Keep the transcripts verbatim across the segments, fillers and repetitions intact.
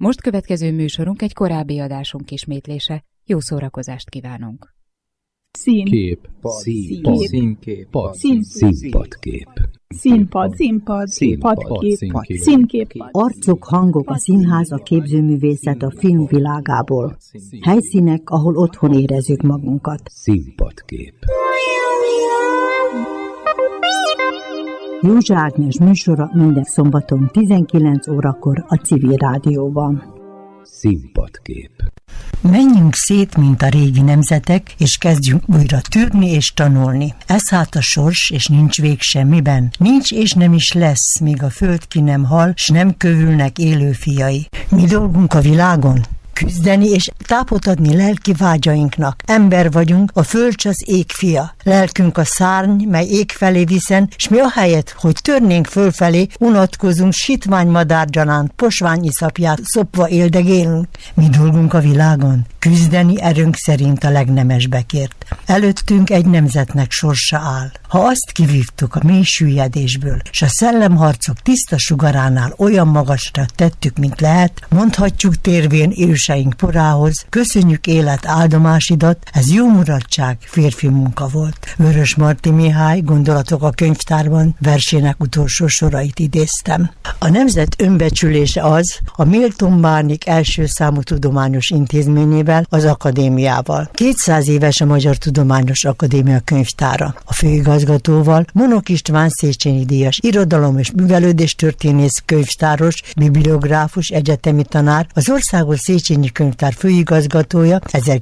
Most következő műsorunk egy korábbi adásunk ismétlése. Jó szórakozást kívánunk! Szín. Kép. Színpad. Színkép. Színpadkép. Színpad. Színpad. Színpadkép. Színkép. Arcok, hangok, a színház, a képzőművészet a film világából. Helyszínek, ahol otthon érezzük magunkat. Színpadkép. Józsa Ágnes műsora minden szombaton tizenkilenc órakor a Civil Rádióban. Színpadkép. Menjünk szét, mint a régi nemzetek, és kezdjünk újra tűrni és tanulni. Ez hát a sors, és nincs vég semmiben. Nincs és nem is lesz, míg a föld ki nem hal, s nem kövülnek élő fiai. Mi dolgunk a világon? Küzdeni és tápot adni lelki vágyainknak. Ember vagyunk, a föld az ég fia. Lelkünk a szárny, mely ég felé viszen, s mi ahelyett, hogy törnénk fölfelé, unatkozunk sitványmadárgyanánt, posvány iszapját szopva éldegélünk. Mi dolgunk a világon? Küzdeni erőnk szerint a legnemesbekért. Előttünk egy nemzetnek sorsa áll. Ha azt kivívtuk a mély süllyedésből, s a szellemharcok tiszta sugaránál olyan magasra tettük, mint lehet, mondhatjuk térvén őseink porához, köszönjük élet áldomásidat, ez jó mulatság, férfi munka volt. Vörös Marti Mihály, Gondolatok a könyvtárban versének utolsó sorait idéztem. A nemzet önbecsülése az, a Milton Bárnik első számú tudományos intézményével, az akadémiával. kétszáz éves a Magyar Tudományos Akadémia könyvtára. A főigazgatóval Monok István Széchenyi díjas irodalom és művelődéstörténész könyvtáros, bibliográfus, egyetemi tanár, az Országos Széchenyi Könyvtár főigazgatója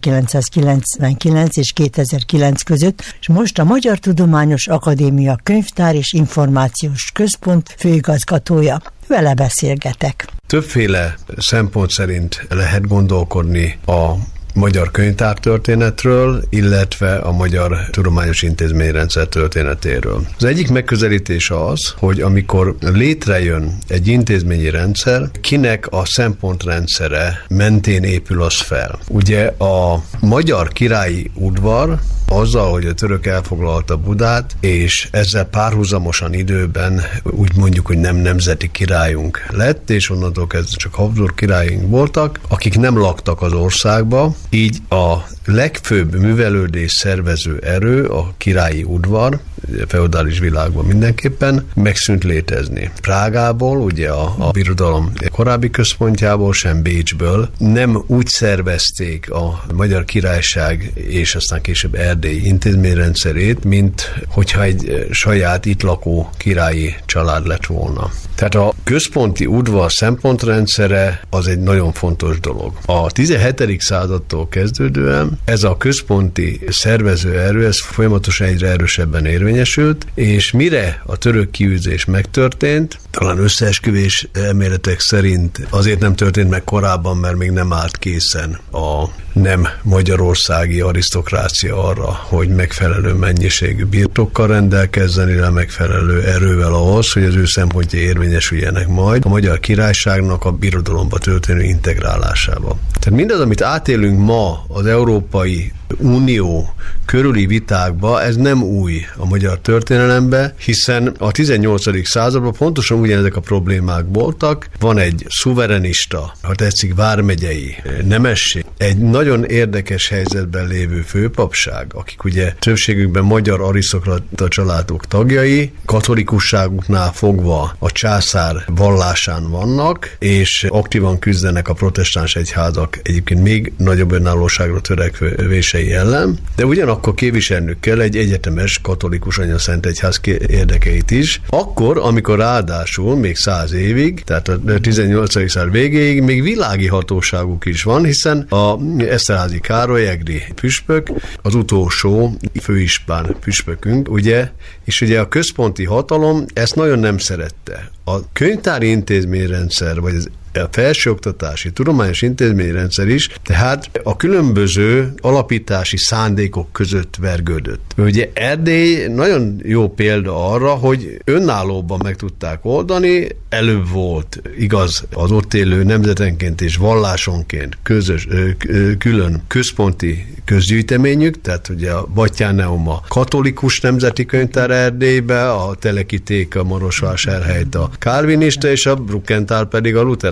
ezerkilencszázkilencvenkilenc és kétezer-kilenc között, és most a Magyar Tudományos Akadémia Könyvtár és Információs Központ főigazgatója. Vele beszélgetek. Többféle szempont szerint lehet gondolkodni a magyar könyvtártörténetről, illetve a magyar tudományos intézményrendszer történetéről. Az egyik megközelítés az, hogy amikor létrejön egy intézményi rendszer, kinek a szempontrendszere mentén épül az fel. Ugye a magyar királyi udvar azzal, hogy a török elfoglalta Budát, és ezzel párhuzamosan időben úgy mondjuk, hogy nem nemzeti királyunk lett, és onnantól kezdve csak Habsburg királyunk voltak, akik nem laktak az országba, így a legfőbb művelődés szervező erő, a királyi udvar, feudális világban mindenképpen megszűnt létezni. Prágából, ugye a, a birodalom korábbi központjából, sem Bécsből nem úgy szervezték a Magyar Királyság és aztán később Erdély intézményrendszerét, mint hogyha egy saját itt lakó királyi család lett volna. Tehát a központi udvar szempontrendszere az egy nagyon fontos dolog. A tizenhetedik századtól kezdődően ez a központi szervező erő, ez folyamatosan egyre erősebben érvényesült, és mire a török kiűzés megtörtént, talán összeesküvés elméletek szerint azért nem történt meg korábban, mert még nem állt készen a nem magyarországi arisztokrácia arra, hogy megfelelő mennyiségű birtokkal rendelkezzen, illetve megfelelő erővel ahhoz, hogy az ő szempontja érvényesüljenek majd a Magyar Királyságnak a birodalomba történő integrálásába. Tehát mindaz, amit átélünk ma az Európai Unió körüli vitákba, ez nem új a magyar történelemben, hiszen a tizennyolcadik században pontosan ugyanezek a problémák voltak. Van egy szuverenista, ha tetszik, vármegyei nemesség, egy nagyon érdekes helyzetben lévő főpapság, akik ugye többségükben magyar arisztokrata családok tagjai, katolikusságuknál fogva a császár vallásán vannak, és aktívan küzdenek a protestáns egyházak egyébként még nagyobb önállóságra törekvései ellen, de ugyanakkor képviselnünk kell egy egyetemes katolikus anyaszent egyház érdekeit is. Akkor, amikor ráadásul még száz évig, tehát a tizennyolcadik század végéig még világi hatóságuk is van, hiszen a Eszterházy Károly egri püspök, az utolsó főispán püspökünk, ugye, és ugye a központi hatalom ezt nagyon nem szerette. A könyvtári intézményrendszer, vagy az a felsőoktatási, tudományos intézményrendszer is, tehát a különböző alapítási szándékok között vergődött. Ugye Erdély nagyon jó példa arra, hogy önállóban meg tudták oldani, előbb volt, igaz, az ott élő nemzetenként és vallásonként közös, külön központi közgyűjteményük, tehát ugye a Batthyáneum a katolikus nemzeti könyvtár Erdélybe, a Telekiték a Marosvásárhelyt a kálvinista, és a Brukenthal pedig a luteránus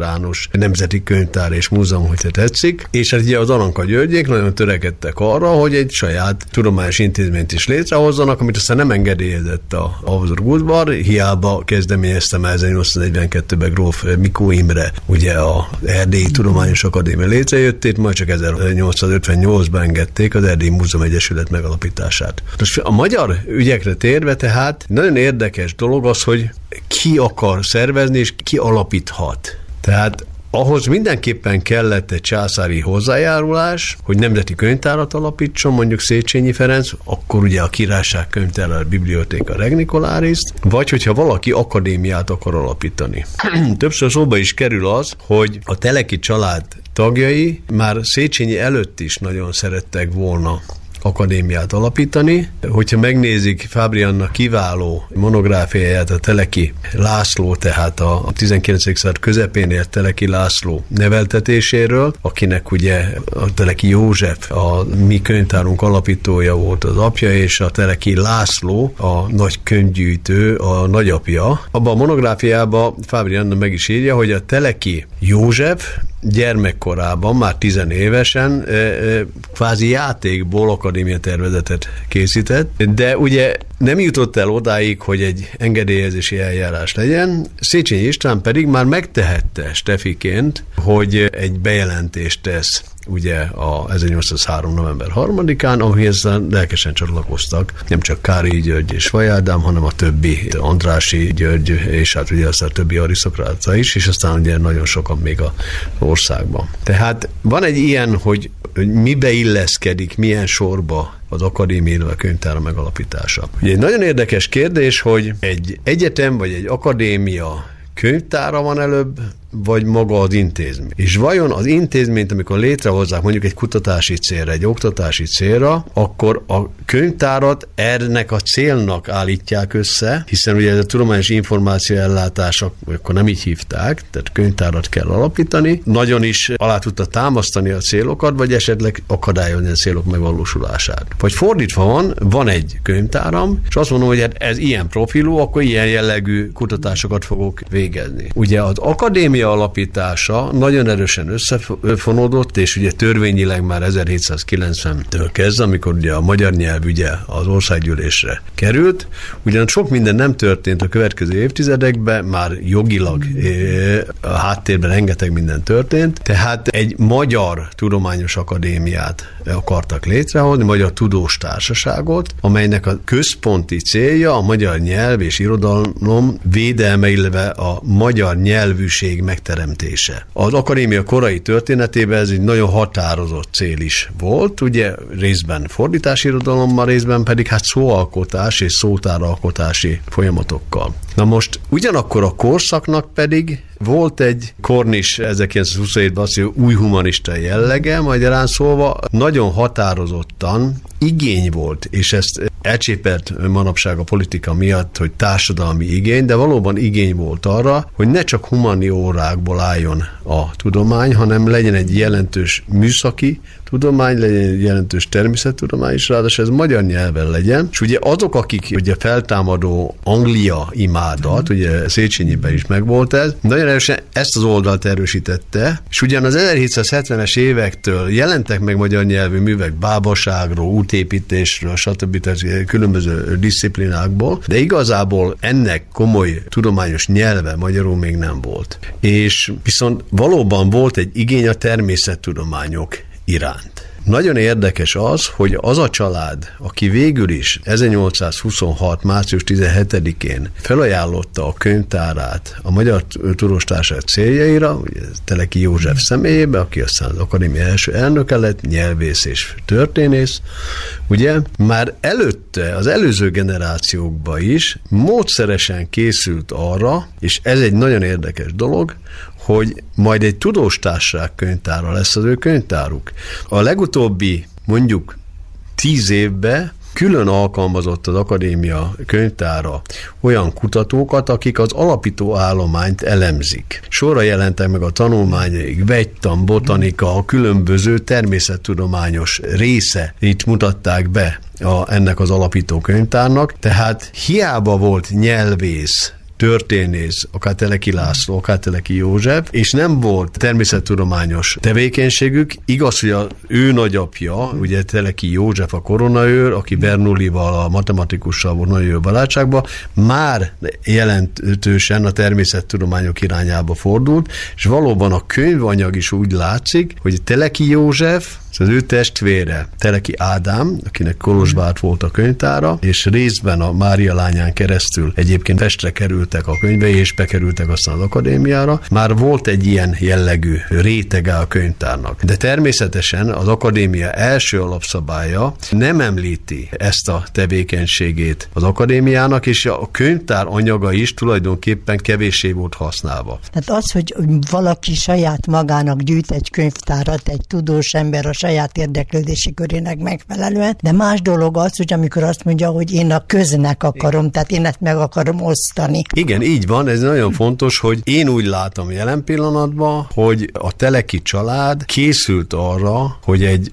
általános nemzeti könyvtár és múzeum, hogyha tetszik, és hát ugye az Aranka Györgyék nagyon törekedtek arra, hogy egy saját tudományos intézményt is létrehozzanak, amit aztán nem engedélyezett a Habsburg udvar, hiába kezdeményeztem ezernyolcszáznegyvenkettőben gróf Mikó Imre, ugye a Erdélyi Tudományos Akadémia létrejöttét, majd csak ezernyolcszázötvennyolcban engedték az Erdélyi Múzeum Egyesület megalapítását. Most a magyar ügyekre térve tehát nagyon érdekes dolog az, hogy ki akar szervezni és ki alapíthat. Tehát ahhoz mindenképpen kellett egy császári hozzájárulás, hogy nemzeti könyvtárat alapítson, mondjuk Széchenyi Ferenc, akkor ugye a Királyság könyvtára, a Bibliotheca Regnicolariszt, vagy hogyha valaki akadémiát akar alapítani. Többször szóba is kerül az, hogy a Teleki család tagjai már Széchenyi előtt is nagyon szerettek volna akadémiát alapítani. Hogyha megnézik Fábry Anna kiváló monográfiáját a Teleki László, tehát a tizenkilencedik század közepén élt Teleki László neveltetéséről, akinek ugye a Teleki József, a mi könyvtárunk alapítója volt az apja, és a Teleki László, a nagy könyvgyűjtő, a nagyapja. Abban a monográfiában Fábry Anna meg is írja, hogy a Teleki József gyermekkorában, már tizenévesen kvázi játékból akadémia tervezetet készített, de ugye nem jutott el odáig, hogy egy engedélyezési eljárás legyen. Széchenyi István pedig már megtehette Stefiként, hogy egy bejelentést tesz ugye a ezernyolcszázhárom. november harmadikán, amihez lelkesen csatlakoztak nem csak Károly György és Vajá Ádám, hanem a többi Andrássy György, és hát ugye aztán a többi arisztokráta is, és aztán ugye nagyon sokan még az országban. Tehát van egy ilyen, hogy, hogy mibe illeszkedik, milyen sorba az akadémia, illetve a könyvtára megalapítása. Ugye egy nagyon érdekes kérdés, hogy egy egyetem vagy egy akadémia könyvtára van előbb, vagy maga az intézmény. És vajon az intézményt, amikor létrehozzák mondjuk egy kutatási célra, egy oktatási célra, akkor a könyvtárat ennek a célnak állítják össze, hiszen ugye ez a tudományos információellátás, akkor nem így hívták, tehát könyvtárat kell alapítani, nagyon is alá tudta támasztani a célokat, vagy esetleg akadályozni a célok megvalósulását. Vagy fordítva van, van egy könyvtáram, és azt mondom, hogy hát ez ilyen profilú, akkor ilyen jellegű kutatásokat fogok végezni. Ugye az akadémia alapítása nagyon erősen összefonódott, és ugye törvényileg már ezerhétszázkilencventől kezdve, amikor ugye a magyar nyelv ugye az országgyűlésre került, ugyan sok minden nem történt a következő évtizedekben, már jogilag a háttérben rengeteg minden történt, tehát egy magyar tudományos akadémiát akartak létrehozni, magyar tudós társaságot, amelynek a központi célja a magyar nyelv és irodalom védelme, illetve a magyar nyelvűség megteremtése. Az akadémia korai történetében ez egy nagyon határozott cél is volt, ugye részben fordítási irodalommal, részben pedig hát szóalkotás és szótáralkotási folyamatokkal. Na most ugyanakkor a korszaknak pedig volt egy Cornish ezerkilencszázhuszonhétben azt mondja, új humanista jellege, magyarán szólva nagyon határozottan igény volt, és ezt elcsépelt manapság a politika miatt, hogy társadalmi igény, de valóban igény volt arra, hogy ne csak humaniórákból álljon a tudomány, hanem legyen egy jelentős műszaki tudomány, legyen egy jelentős természettudomány is, ráadásul ez magyar nyelven legyen. És ugye azok, akik ugye feltámadó Anglia imádat, ugye Széchenyiben is megvolt ez, nagyon erősen ezt az oldalt erősítette, és ugyan az ezerhétszázhetvenes évektől jelentek meg magyar nyelvű művek bábaságról, útépítésről, stb. Tehát különböző diszciplinákból, de igazából ennek komoly tudományos nyelve magyarul még nem volt. És viszont valóban volt egy igény a természettudományok iránt. Nagyon érdekes az, hogy az a család, aki végül is ezernyolcszázhuszonhat. március tizenhetedikén felajánlotta a könyvtárát a Magyar Tudós Társaság céljaira, ugye Teleki József személyébe, aki aztán az akadémia első elnöke lett, nyelvész és történész, ugye már előtte, az előző generációkban is módszeresen készült arra, és ez egy nagyon érdekes dolog, hogy majd egy tudóstársaság könyvtára lesz az ő könyvtáruk. A legutóbbi, mondjuk tíz évben külön alkalmazott az akadémia könyvtára olyan kutatókat, akik az alapító állományt elemzik. Sorra jelentek meg a tanulmányaik, vegytan, botanika, a különböző természettudományos része, itt mutatták be a, ennek az alapító könyvtárnak, tehát hiába volt nyelvész, történész, akár Teleki László, akár Teleki József, és nem volt természettudományos tevékenységük. Igaz, hogy az ő nagyapja, ugye Teleki József a koronaőr, aki Bernoullival, a matematikussal volt nagyon jó barátságban, már jelentősen a természettudományok irányába fordult, és valóban a könyvanyag is úgy látszik, hogy Teleki József, az ő testvére, Teleki Ádám, akinek Kolozsvár volt a könyvtára, és részben a Mária lányán keresztül egyébként Pestre kerültek a könyvei, és bekerültek aztán az akadémiára. Már volt egy ilyen jellegű rétege a könyvtárnak. De természetesen az akadémia első alapszabálya nem említi ezt a tevékenységét az akadémiának, és a könyvtár anyaga is tulajdonképpen kevéssé volt használva. Tehát az, hogy valaki saját magának gyűjt egy könyvtárat, egy tudós ember a saját érdeklődési körének megfelelően, de más dolog az, hogy amikor azt mondja, hogy én a köznek akarom, tehát én ezt meg akarom osztani. Igen, így van, ez nagyon fontos, hogy én úgy látom jelen pillanatban, hogy a Teleki család készült arra, hogy egy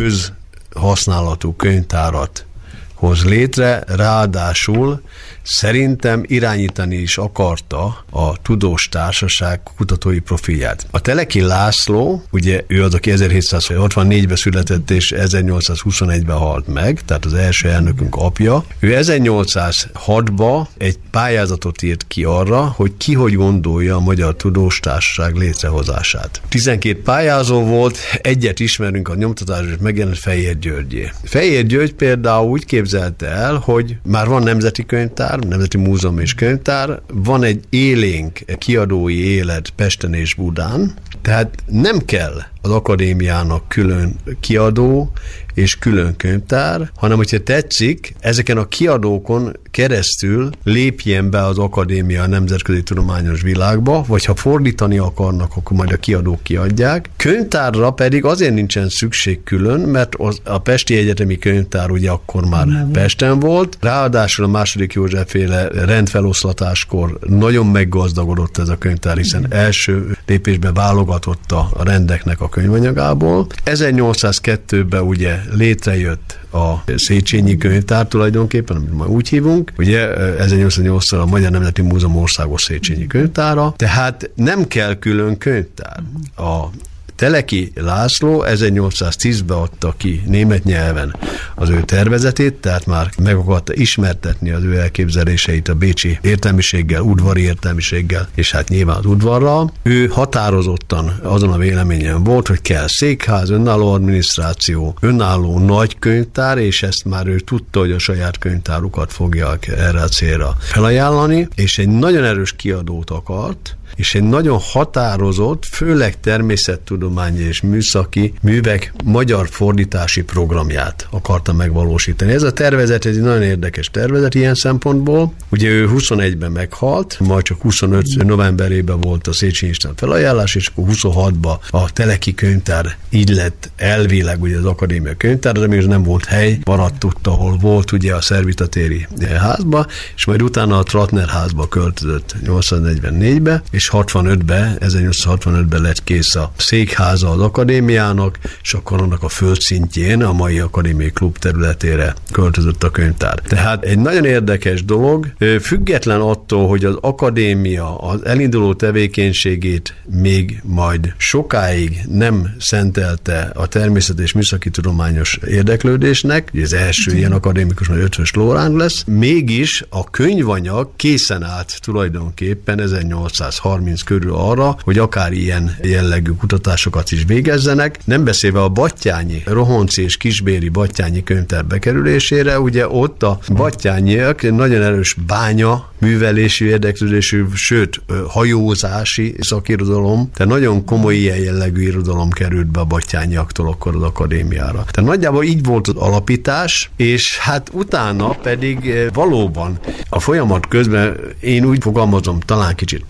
közhasználatú könyvtárat hoz létre, ráadásul szerintem irányítani is akarta a tudós társaság kutatói profilját. A Teleki László, ugye ő az, aki ezerhétszázhatvannégyben született és ezernyolcszázhuszonegyben halt meg, tehát az első elnökünk apja. Ő ezernyolcszázhatban egy pályázatot írt ki arra, hogy ki hogy gondolja a Magyar Tudós Társaság létrehozását. tizenkét pályázó volt, egyet ismerünk a nyomtatásra, és megjelent Fejér Györgyé. Fejér György például úgy képzelte el, hogy már van nemzeti könyvtár, Nemzeti Múzeum és Könyvtár, van egy élénk kiadói élet Pesten és Budán, tehát nem kell az akadémiának külön kiadó és külön könyvtár, hanem hogyha tetszik, ezeken a kiadókon keresztül lépjen be az akadémia a nemzetközi tudományos világba, vagy ha fordítani akarnak, akkor majd a kiadók kiadják. Könyvtárra pedig azért nincsen szükség külön, mert az, a Pesti Egyetemi Könyvtár ugye akkor már nem. Pesten volt, ráadásul a második Józsefféle rendfeloszlatáskor nagyon meggazdagodott ez a könyvtár, hiszen első lépésben válogatotta a rendeknek a könyvanyagából. ezernyolcszázkettőben ugye létrejött a Széchenyi Könyvtár tulajdonképpen, amit ma úgy hívunk. Ugye ezernyolcszáznyolcban a Magyar Nemzeti Múzeum Országos Széchenyi Könyvtára, tehát nem kell külön könyvtár. A Teleki László ezernyolcszáztízben adta ki német nyelven az ő tervezetét, tehát már meg akarta ismertetni az ő elképzeléseit a bécsi értelmiséggel, udvari értelmiséggel, és hát nyilván az udvarral. Ő határozottan azon a véleményen volt, hogy kell székház, önálló adminisztráció, önálló nagy könyvtár, és ezt már ő tudta, hogy a saját könyvtárukat fogják erre a célra felajánlani, és egy nagyon erős kiadót akart, és egy nagyon határozott, főleg természettudományi és műszaki művek magyar fordítási programját akarta megvalósítani. Ez a tervezet egy nagyon érdekes tervezet ilyen szempontból. Ugye ő huszonegyben meghalt, majd csak huszonöt novemberében volt a Széchenyi István felajánlás, és akkor huszonhatban a Teleki Könyvtár így lett elvileg ugye az akadémia könyvtár, de még nem volt hely, maradt ott, ahol volt ugye a Szervitatéri házba, és majd utána a Tratner házba költözött nyolcszáznegyvennégybe, és hatvanötben, ezernyolcszázhatvanötben lett kész a székháza az akadémiának, és akkor annak a földszintjén, a mai akadémiai klub területére költözött a könyvtár. Tehát egy nagyon érdekes dolog, független attól, hogy az akadémia az elinduló tevékenységét még majd sokáig nem szentelte a természet és műszaki tudományos érdeklődésnek, az első ilyen akadémikus, majd Ötvös Loránd lesz, mégis a könyvanyag készen állt tulajdonképpen ezernyolcszázharminc körül arra, hogy akár ilyen jellegű kutatásokat is végezzenek. Nem beszélve a Battyányi, Rohonci és Kisbéri Battyányi könyvtár bekerülésére, ugye ott a battyányiak nagyon erős bánya művelési érdeklődésű, sőt hajózási szakirodalom, tehát nagyon komoly ilyen jellegű irodalom került be a battyányiaktól akkor az akadémiára. Tehát nagyjából így volt az alapítás, és hát utána pedig valóban a folyamat közben én úgy fogalmazom, talán kicsit patetikus,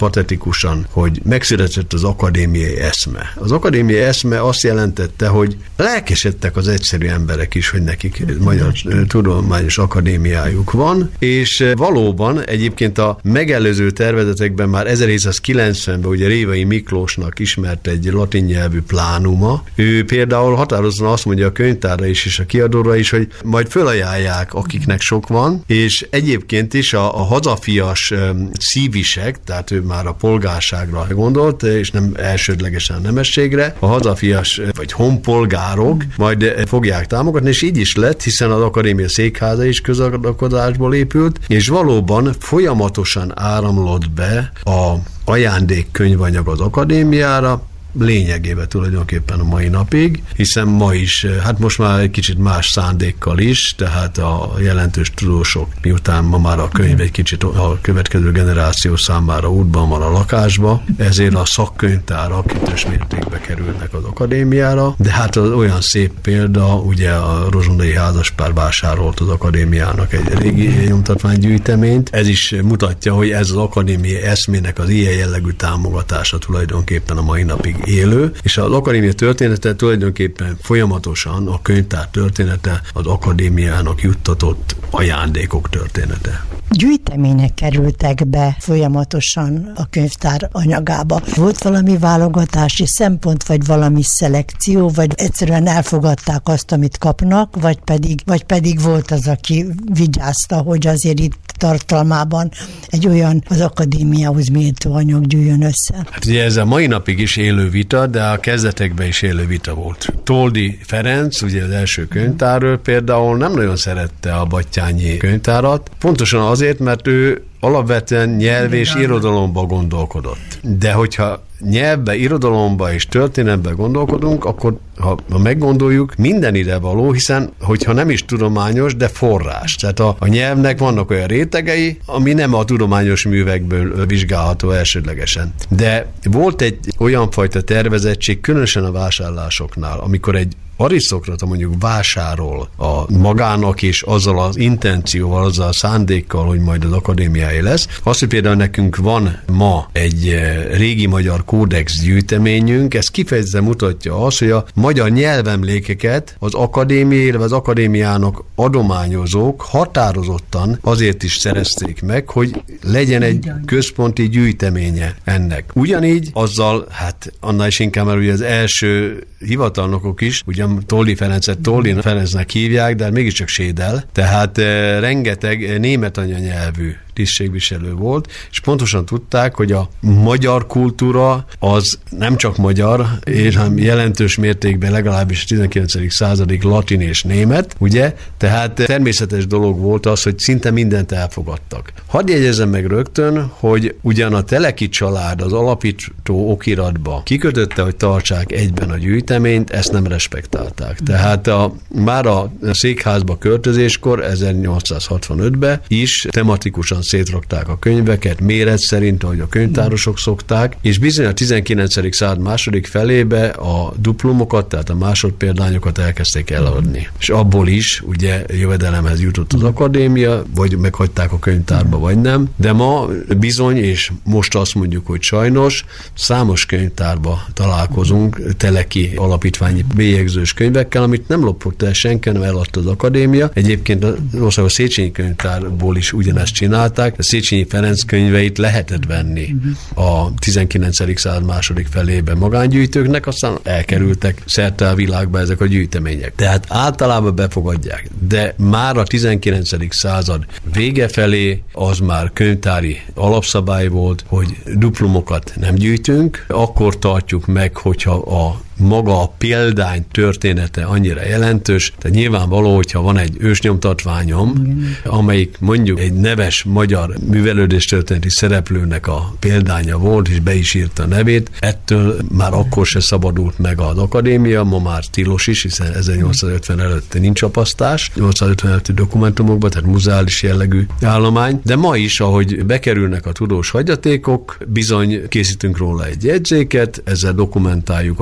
szimbólikusan, hogy megszületett az akadémiai eszme. Az akadémiai eszme azt jelentette, hogy lelkesedtek az egyszerű emberek is, hogy nekik Magyar Tudományos Akadémiájuk van, és valóban egyébként a megelőző tervezetekben már ezerhétszázkilencvenben ugye Révai Miklósnak ismert egy latin nyelvű plánuma. Ő például határozottan azt mondja a könyvtárra is, és a kiadóra is, hogy majd fölajánlják, akiknek sok van, és egyébként is a, a hazafias um, szívisek, tehát ő már a polgárságra gondolt, és nem elsődlegesen a nemességre, a hazafias vagy honpolgárok majd fogják támogatni, és így is lett, hiszen az akadémia székháza is közalkodásból épült, és valóban folyamatosan áramlott be a ajándékkönyvanyag az akadémiára, lényegében tulajdonképpen a mai napig, hiszen ma is, hát most már egy kicsit más szándékkal is, tehát a jelentős tudósok, miután ma már a könyv egy kicsit a következő generáció számára útban van a lakásba, ezért a szakkönyvtárak ütős mértékbe kerülnek az akadémiára, de hát az olyan szép példa, ugye a rozsonyai házaspár vásárolt az akadémiának egy régi nyomtatványgyűjteményt, ez is mutatja, hogy ez az akadémiai eszmének az ilyen jellegű támogatása tulajdonképpen a mai napig élő, és az akadémia története tulajdonképpen folyamatosan a könyvtár története, az akadémiának juttatott ajándékok története. Gyűjtemények kerültek be folyamatosan a könyvtár anyagába. Volt valami válogatási szempont, vagy valami szelekció, vagy egyszerűen elfogadták azt, amit kapnak, vagy pedig, vagy pedig volt az, aki vigyázta, hogy azért itt tartalmában egy olyan az akadémiához méltó anyag gyűjjön össze. Hát ugye ez a mai napig is élő vita, de a kezdetekben is élő vita volt. Toldy Ferenc, ugye az első könyvtárőr például nem nagyon szerette a Batthyányi könyvtárat, pontosan azért, mert ő alapvetően nyelv és irodalomba gondolkodott. De hogyha nyelvbe, irodalomba és történetbe gondolkodunk, akkor ha, ha meggondoljuk, minden ide való, hiszen hogyha nem is tudományos, de forrás. Tehát a, a nyelvnek vannak olyan rétegei, ami nem a tudományos művekből vizsgálható elsődlegesen. De volt egy olyan fajta tervezettség, különösen a vásárlásoknál, amikor egy arisztokrata mondjuk vásárol a magának, és azzal az intencióval, azzal a szándékkal, hogy majd az akadémiái lesz. Azt, hogy például nekünk van ma egy régi magyar kódex gyűjteményünk, ez kifejezetten mutatja azt, hogy a magyar nyelvemlékeket az akadémia, illetve az akadémiának adományozók határozottan azért is szerezték meg, hogy legyen egy központi gyűjteménye ennek. Ugyanígy azzal, hát annál is inkább, mert ugye az első hivatalnokok is, ugye Toldy Ferencet Toldy Ferencnek hívják, de mégiscsak Sédel, tehát e, rengeteg német anyanyelvű tisztségviselő volt, és pontosan tudták, hogy a magyar kultúra az nem csak magyar, és hanem jelentős mértékben legalábbis a tizenkilencedik századig latin és német, ugye? Tehát természetes dolog volt az, hogy szinte mindent elfogadtak. Hadd jegyezzem meg rögtön, hogy ugyan a Teleki család az alapító okiratba kikötötte, hogy tartsák egyben a gyűjteményt, ezt nem respektálták. Tehát a, már a székházba költözéskor ezernyolcszázhatvanötben is tematikusan szétrakták a könyveket, méret szerint, ahogy a könyvtárosok szokták, és bizony a tizenkilencedik század második felébe a duplumokat, tehát a másodpéldányokat elkezdték eladni. És abból is ugye jövedelemhez jutott az akadémia, vagy meghagyták a könyvtárba, vagy nem, de ma bizony, és most azt mondjuk, hogy sajnos, számos könyvtárba találkozunk Teleki alapítványi bélyegzős könyvekkel, amit nem lopott el senki, nem eladta az akadémia. Egyébként az a Széchenyi könyvtárból is ugyanezt csinálták. A Széchenyi Ferenc könyveit lehetett venni a tizenkilencedik század második felében magángyűjtőknek, aztán elkerültek szerte a világba ezek a gyűjtemények. Tehát általában befogadják, de már a tizenkilencedik század vége felé az már könyvtári alapszabály volt, hogy duplumokat nem gyűjtünk, akkor tartjuk meg, hogyha a maga a példány története annyira jelentős, tehát nyilvánvaló, hogyha van egy ősnyomtatványom, igen, amelyik mondjuk egy neves magyar művelődéstörténeti szereplőnek a példánya volt, és be is írta a nevét, ettől már akkor se szabadult meg az akadémia, ma már tilos is, hiszen ezernyolcszázötven előtt nincs apasztás, nyolcszázötven előtti dokumentumokban, tehát muzeális jellegű állomány, de ma is, ahogy bekerülnek a tudós hagyatékok, bizony készítünk róla egy jegyzéket, ezzel dokumentáljuk a tudós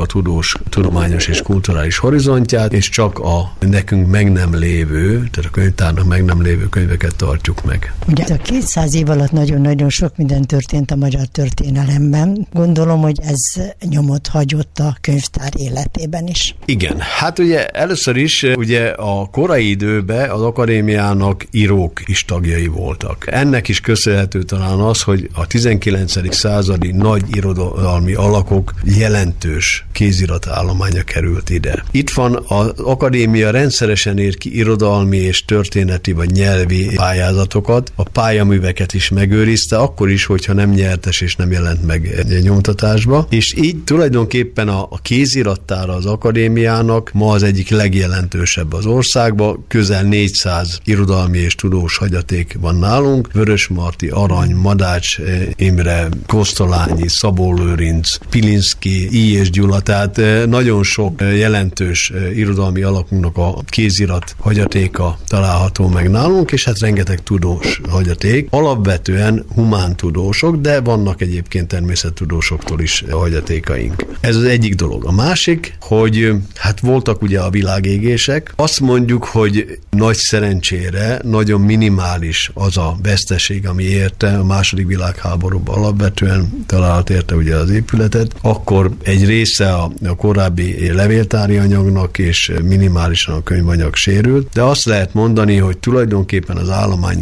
tudós, tudományos és kulturális horizontját, és csak a nekünk meg nem lévő, tehát a könyvtárnak meg nem lévő könyveket tartjuk meg. Ugye a kétszáz év alatt nagyon-nagyon sok minden történt a magyar történelemben. Gondolom, hogy ez nyomot hagyott a könyvtár életében is. Igen, hát ugye először is ugye a korai időben az akadémiának írók is tagjai voltak. Ennek is köszönhető talán az, hogy a tizenkilencedik századi nagy irodalmi alakok jelentős kéziratállománya került ide. Itt van az akadémia rendszeresen ér ki irodalmi és történeti vagy nyelvi pályázatokat, a pályaműveket is megőrizte, akkor is, hogyha nem nyertes és nem jelent meg nyomtatásba, és így tulajdonképpen a, a kézirattára az akadémiának ma az egyik legjelentősebb az országban, közel négyszáz irodalmi és tudós hagyaték van nálunk, Vörösmarty, Arany, Madács Imre, Kosztolányi, Szabó Lőrinc, Pilinszky, I. és Gyula, tehát nagyon sok jelentős irodalmi alakunknak a kézirat hagyatéka található meg nálunk, és hát rengeteg tudós hagyaték. Alapvetően humán tudósok, de vannak egyébként természettudósoktól is hagyatékaink. Ez az egyik dolog. A másik, hogy hát voltak ugye a világégések. Azt mondjuk, hogy nagy szerencsére nagyon minimális az a veszteség, ami érte a második világháborúban alapvetően talált érte ugye az épületet, akkor egy része a, a korábbi levéltári anyagnak és minimálisan a könyvanyag sérült, de azt lehet mondani, hogy tulajdonképpen az állomány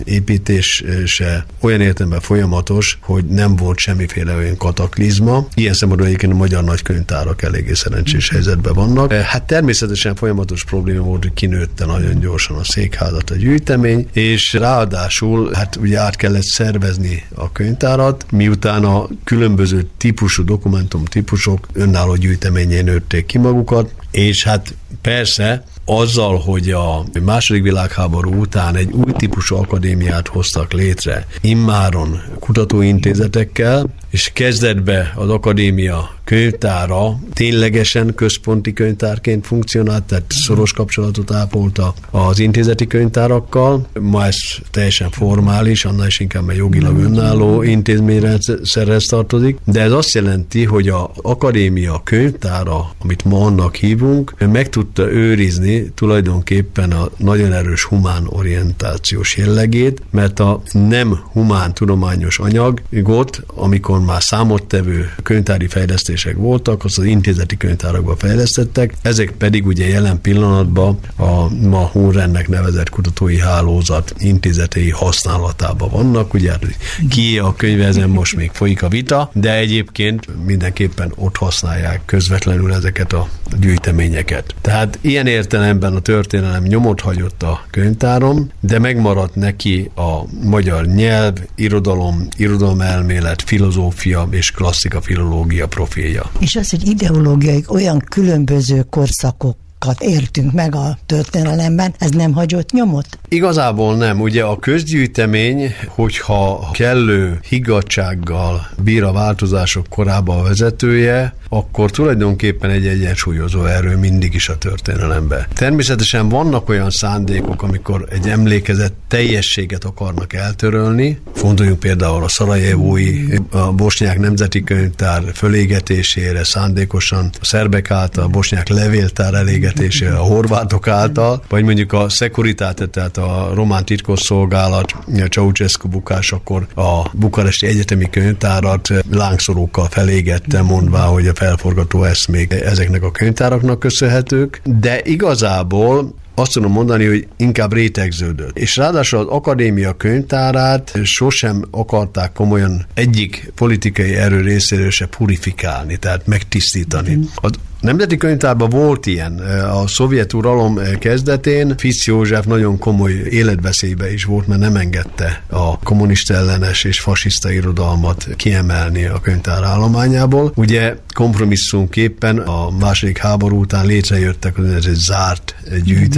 építése olyan értelemben folyamatos, hogy nem volt semmiféle olyan kataklizma. Ilyen szempontból egyébként a magyar nagykönyvtárak eléggé szerencsés helyzetben vannak. Hát természetesen folyamatos probléma volt, hogy kinőtte nagyon gyorsan a székházat a gyűjtemény, és ráadásul hát ugye át kellett szervezni a könyvtárat, miután a különböző típusú dokumentum típusok önálló gyűjteményé nőtték ki magukat, és hát persze azzal, hogy a második világháború után egy új típusú akadémiát hoztak létre, immáron kutatóintézetekkel, és kezdetben az akadémia könyvtára ténylegesen központi könyvtárként funkcionált, tehát szoros kapcsolatot ápolta az intézeti könyvtárakkal. Ma ez teljesen formális, annál is inkább egy jogilag önálló intézményrendszerhez tartozik, de ez azt jelenti, hogy az akadémia könyvtára, amit ma annak hívunk, meg tudta őrizni tulajdonképpen a nagyon erős humán orientációs jellegét, mert a nem humán tudományos anyagot, amikor már számottevő könyvtári fejlesztések voltak, azt az intézeti könyvtárakba fejlesztettek, ezek pedig ugye jelen pillanatban a ma Hunrennek nevezett kutatói hálózat intézetei használatában vannak, ugye ki a könyve, ezen most még folyik a vita, de egyébként mindenképpen ott használják közvetlenül ezeket a gyűjteményeket. Tehát ilyen értelemben a történelem nyomot hagyott a könyvtáron, de megmaradt neki a magyar nyelv, irodalom, irodalomelmélet, filozófia és klasszika filológia profilja. És az, hogy ideológiai olyan különböző korszakok értünk meg a történelemben, ez nem hagyott nyomot? Igazából nem. Ugye a közgyűjtemény, hogyha kellő higgadtsággal bír a változások korába a vezetője, akkor tulajdonképpen egy egyensúlyozó erő mindig is a történelemben. Természetesen vannak olyan szándékok, amikor egy emlékezet teljességet akarnak eltörölni. Fontoljunk például a szarajevói, a bosnyák nemzeti könyvtár fölégetésére szándékosan, a szerbek által a bosnyák levéltár elégetésére, a horvátok által, vagy mondjuk a Securitate, tehát a román titkosszolgálat, a Ceausescu bukásakor a bukaresti egyetemi könyvtárat lángszorókkal felégette, mondvá, hogy a felforgató eszmék ezeknek a könyvtáraknak köszönhetők, de igazából azt tudom mondani, hogy inkább rétegződött. És ráadásul az akadémia könyvtárát sosem akarták komolyan egyik politikai erő részéről se purifikálni, tehát megtisztítani. Az nemzeti könyvtárban volt ilyen. A szovjet uralom kezdetén Fisz József nagyon komoly életveszélybe is volt, mert nem engedte a kommunista ellenes és fasiszta irodalmat kiemelni a könyvtár állományából. Ugye kompromisszumképpen a második háború után létrejöttek az egy zárt gyűjtemény,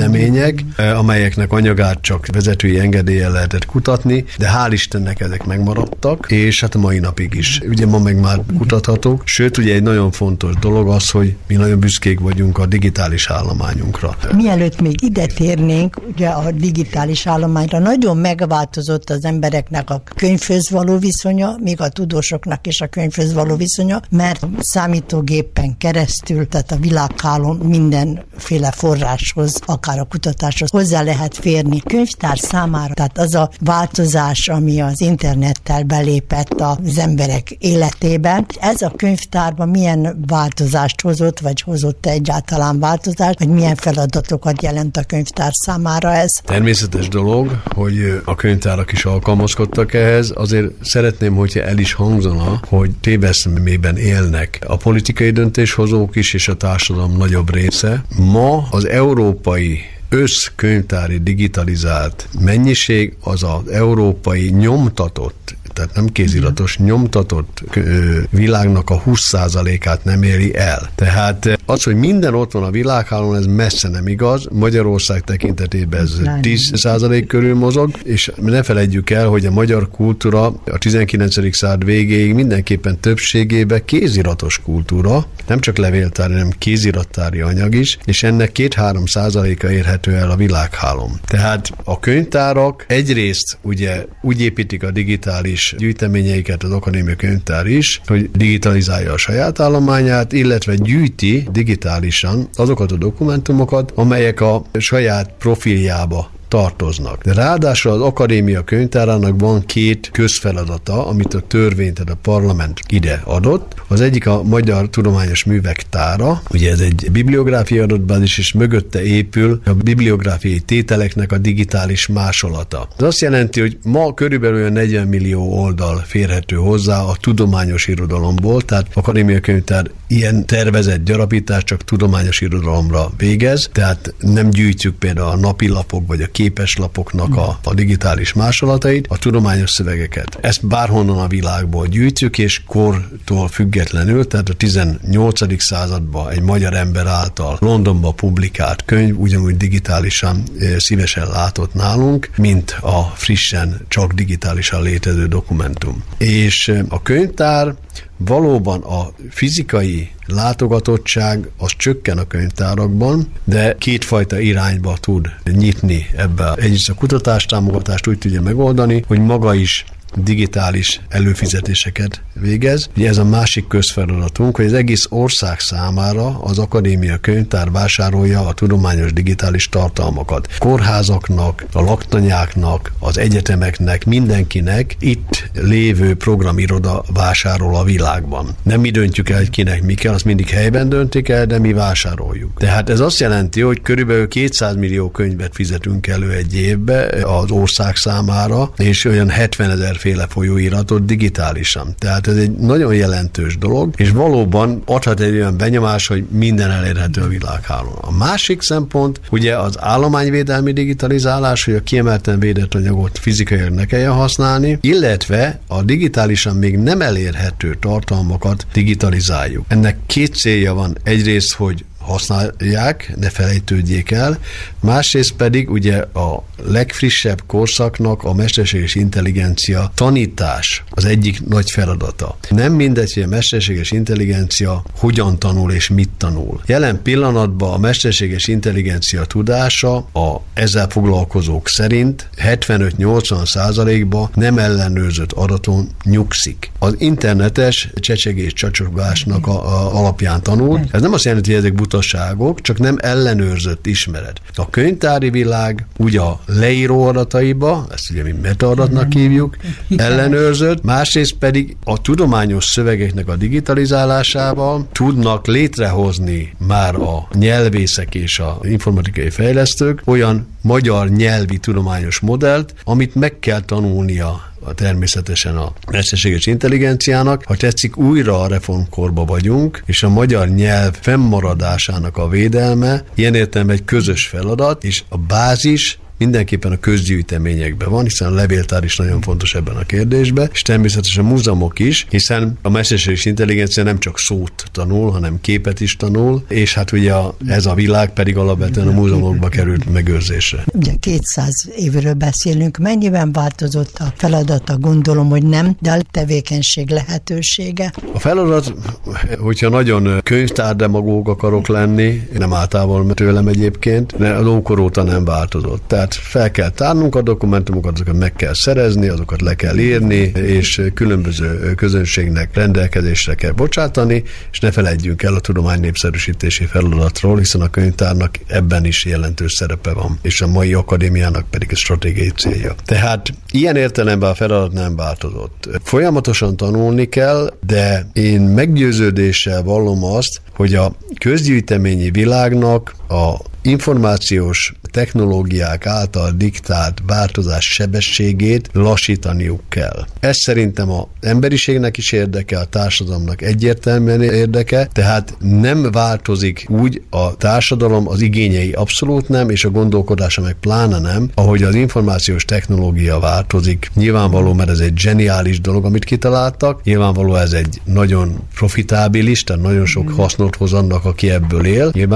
gyűjtemények, amelyeknek anyagát csak vezetői engedéllyel lehetett kutatni, de hál' Istennek ezek megmaradtak, és hát a mai napig is. Ugye ma meg már kutathatók, sőt ugye egy nagyon fontos dolog az, hogy mi nagyon büszkék vagyunk a digitális állományunkra. Mielőtt még ide térnénk, ugye a digitális állományra nagyon megváltozott az embereknek a könyvhöz való viszonya, még a tudósoknak is a könyvhöz való viszonya, mert számítógépen keresztül, tehát a világhálón mindenféle forráshoz, akár a kutatáshoz hozzá lehet férni. Könyvtár számára, tehát az a változás, ami az internettel belépett az emberek életében, ez a könyvtárban milyen változást hozott, vagy hozott egyáltalán változást, vagy milyen feladatokat jelent a könyvtár számára ez? Természetes dolog, hogy a könyvtárak is alkalmazkodtak ehhez, azért szeretném, hogyha el is hangzana, hogy téveszmében élnek a politikai döntéshozók is, és a társadalom nagyobb része. Ma az európai összkönyvtári digitalizált mennyiség az az európai nyomtatott, tehát nem kéziratos, nyomtatott világnak a húsz százalékát nem éri el. Tehát az, hogy minden ott van a világhálón, ez messze nem igaz. Magyarország tekintetében ez tíz százalék körül mozog, és ne feledjük el, hogy a magyar kultúra a tizenkilencedik század végéig mindenképpen többségében kéziratos kultúra, nem csak levéltári, hanem kézirattári anyag is, és ennek két-három százaléka érhető el a világhálón. Tehát a könyvtárak egyrészt ugye úgy építik a digitális gyűjteményeiket, az Akadémia Könyvtár is, hogy digitalizálja a saját állományát, illetve gyűjti digitálisan azokat a dokumentumokat, amelyek a saját profiljába tartoznak. De ráadásul az Akadémia Könyvtárának van két közfeladata, amit a törvény, tehát a parlament ide adott. Az egyik a Magyar Tudományos Művek Tára, ugye ez egy bibliográfiai adatbázis, és mögötte épül a bibliográfiai tételeknek a digitális másolata. Ez azt jelenti, hogy ma körülbelül negyven millió oldal férhető hozzá a tudományos irodalomból, tehát Akadémia Könyvtár ilyen tervezett gyarapítás csak tudományos irodalomra végez, tehát nem gyűjtjük például a napilapok vagy a képeslapoknak a, a digitális másolatait, a tudományos szövegeket. Ezt bárhonnan a világból gyűjtjük, és kortól függetlenül, tehát a tizennyolcadik században egy magyar ember által Londonba publikált könyv ugyanúgy digitálisan e, szívesen látott nálunk, mint a frissen, csak digitálisan létező dokumentum. És e, a könyvtár valóban a fizikai látogatottság az csökken a könyvtárakban, de kétfajta irányba tud nyitni ebbe. Egyrészt a kutatástámogatást úgy tudja megoldani, hogy maga is digitális előfizetéseket végez. Ugye ez a másik közfeladatunk, hogy az egész ország számára az Akadémia Könyvtár vásárolja a tudományos digitális tartalmakat. Kórházaknak, a laktanyáknak, az egyetemeknek, mindenkinek itt lévő programiroda vásárol a világban. Nem mi döntjük el, hogy kinek mi kell, azt mindig helyben döntik el, de mi vásároljuk. Tehát ez azt jelenti, hogy körülbelül kétszáz millió könyvet fizetünk elő egy évbe az ország számára, és olyan hetvenezer féle folyóiratot digitálisan. Tehát ez egy nagyon jelentős dolog, és valóban adhat egy olyan benyomás, hogy minden elérhető a világhálón. A másik szempont ugye az állományvédelmi digitalizálás, hogy a kiemelten védett anyagot fizikailag ne kelljen használni, illetve a digitálisan még nem elérhető tartalmakat digitalizáljuk. Ennek két célja van. Egyrészt, hogy használják, ne felejtődjék el, másrészt pedig ugye a legfrissebb korszaknak a mesterséges intelligencia tanítás az egyik nagy feladata. Nem mindegy, hogy a mesterséges intelligencia hogyan tanul és mit tanul. Jelen pillanatban a mesterséges intelligencia tudása a ezzel foglalkozók szerint hetvenöt-nyolcvan százalékban nem ellenőrzött adaton nyugszik. Az internetes csecsegés csacsogásnak a, a alapján tanult. Ez nem azt jelenti, hogy ezek butaságok, csak nem ellenőrzött ismeret. A könyvtári világ ugye a leíró adataiba, ezt ugye mi metaadatnak hívjuk, ellenőrzött, másrészt pedig a tudományos szövegeknek a digitalizálásával tudnak létrehozni már a nyelvészek és a informatikai fejlesztők olyan magyar nyelvi tudományos modellt, amit meg kell tanulnia természetesen a mesterséges intelligenciának. Ha tetszik, újra a reformkorba vagyunk, és a magyar nyelv fennmaradásának a védelme ilyen értelemben egy közös feladat, és a bázis mindenképpen a közgyűjteményekben van, hiszen a levéltár is nagyon fontos ebben a kérdésben, és természetesen a múzeumok is, hiszen a mesterséges intelligencia nem csak szót tanul, hanem képet is tanul, és hát ugye a, ez a világ pedig alapvetően a múzeumokba került megőrzésre. Ugye kétszáz évről beszélünk, mennyiben változott a feladata, gondolom, hogy nem, de a tevékenység lehetősége. A feladat, hogyha nagyon könyvtárdemagóg akarok lenni, nem áll távol tőlem egyébként, de az ókor óta nem változott. Tehát fel kell tárnunk a dokumentumokat, azokat meg kell szerezni, azokat le kell írni, és különböző közönségnek rendelkezésre kell bocsátani, és ne feledjünk el a tudomány népszerűsítési feladatról, hiszen a könyvtárnak ebben is jelentős szerepe van, és a mai akadémiának pedig a stratégiai célja. Tehát ilyen értelemben a feladat nem változott. Folyamatosan tanulni kell, de én meggyőződéssel vallom azt, hogy a közgyűjteményi világnak a információs technológiák által diktált változás sebességét lassítaniuk kell. Ez szerintem az emberiségnek is érdeke, a társadalomnak egyértelműen érdeke, tehát nem változik úgy a társadalom, az igényei abszolút nem, és a gondolkodása meg pláne nem, ahogy az információs technológia változik. Nyilvánvaló, mert ez egy zseniális dolog, amit kitaláltak, nyilvánvaló ez egy nagyon profitábilis, tehát nagyon sok hasznot hoz annak, aki ebből él. Nyilván